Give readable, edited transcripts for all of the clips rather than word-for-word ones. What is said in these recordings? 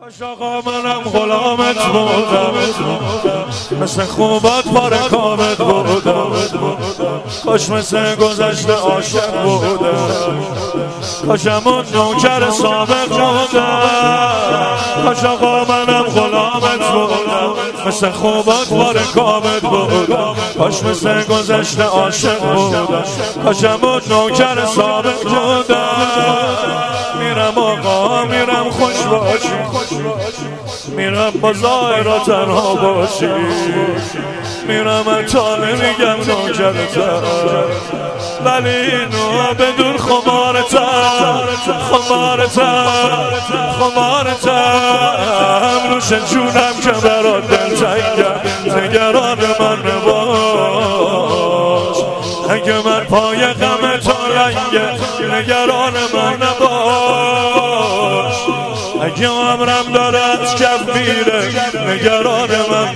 کاش آقا منم غلامت بودم، مثل خوبات پاره کامت بودم، کاش مثل گذشته عاشق بودم، کاش همون نوکر سابق بودم. کاش آقا منم غلامت بودم، مثل خوبات پاره کامت بودم، کاش مثل گذشته عاشق بودم، کاش همون نوکر سابق بودم. میرم آقا میرم خوش باشی، میرم با ظاهرا تنها باشی، میرم حتی نمیگم نوکرتم، ولی اینو بدون خمارتم، خمارتم نوش جونم که برات دلتنگم، نگران من نباش، اگه من پای غم تو لنگه نگران من نباش، اگه عمرم داره از کف میره نگران من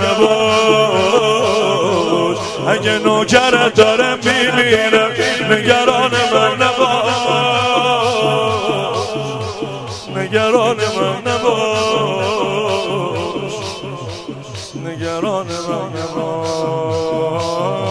نباش، اگه نوکرت داره میمیره نگران من نباش، نگران من نباش، نگران من نباش.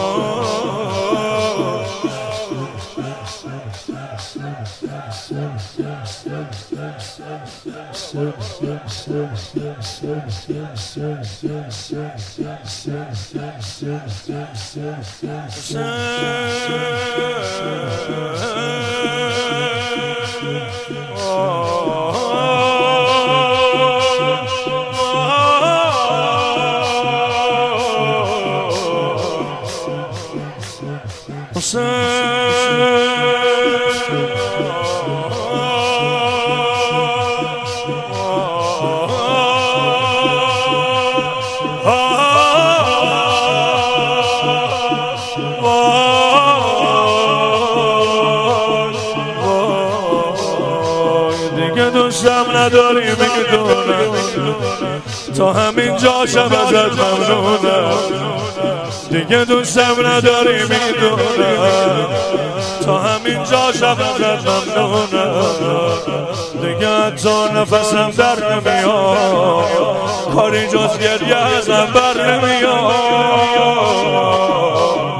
دیگه دوستم نداری میدونم، تا همین جاشم ازت ممنونم، دیگه دوستم نداری میدونم، تا همین جاشم ازت ممنونم، دیگه حتی نفسم در نمیاد، کاری جز گریه ازم بر نمیاد.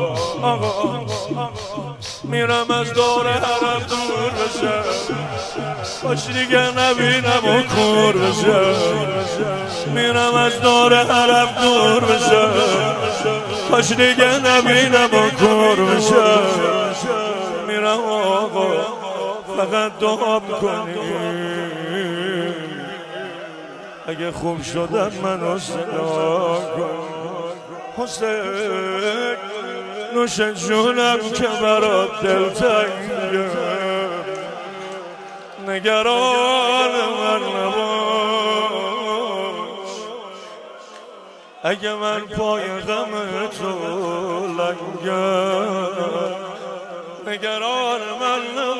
میرم از دور حرم دور بشم، کاش دیگه نبینم و کور بشم، میرم از دور حرم دور بشم، کاش دیگه نبینم و کور بشم، میرم آقا فقط دعا کنی، اگه خوب شدم منو صدا کن، حسین نوش جونم که برات دلتنگم، نگران من نباش، اگه من پای غم تو لنگم، نگران من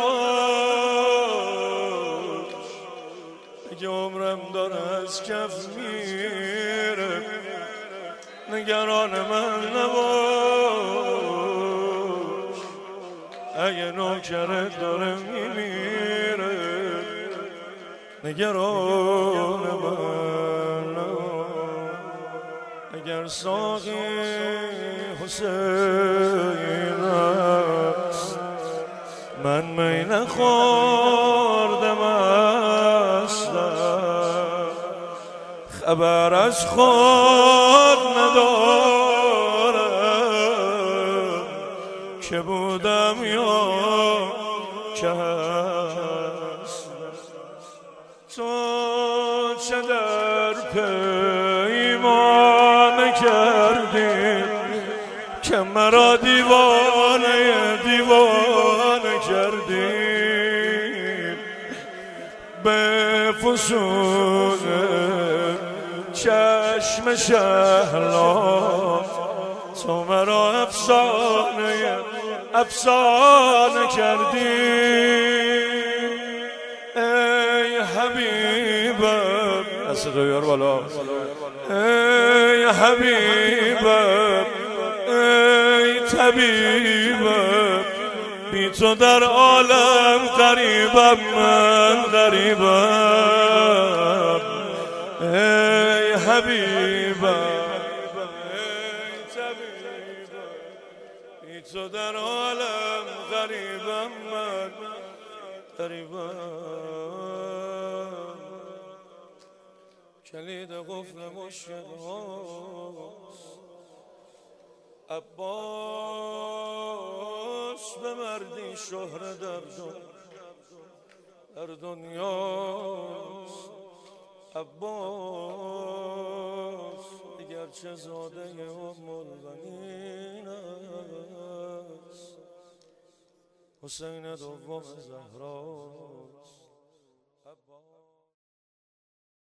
نباش، اگه عمرم داره از کف میره نگران من نباش، اگه نوکرت داره میمیره نگران من نباش، اگر ساقی حسین است من می نخوردم اصلا، خبر از خود ندارم که بودم یا که هست، تو چه در پیمان کردی که مرا دیوانه کردی، به فسون چشم شهلا تو مرا افسانه کردی، ای حبیبم دست دویار بالا، ای حبیبم ای طبیبم، بی تو در عالم غریبم، من غریبم، ای حبیبم ای طبیبم ای تو در عالم غریبم من غریبم کلید قفل مشکل هاست عباس به مردی شهره در دنیاست عباس اگرچه زاده ام البنین است حسین دوم زهراست